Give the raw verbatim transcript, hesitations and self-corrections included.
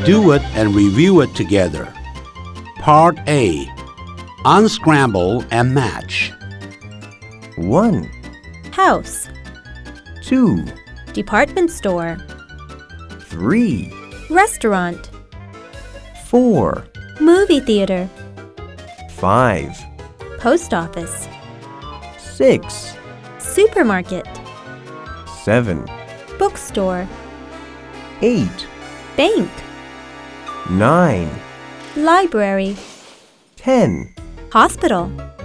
do it and review it together. Part A. Unscramble and match. one, House. two, Department store. three, Restaurant. four, Movie theater. five, Post office. six, Supermarket. seven, Bookstore. eight, Bank. nine, Library. ten. Hospital.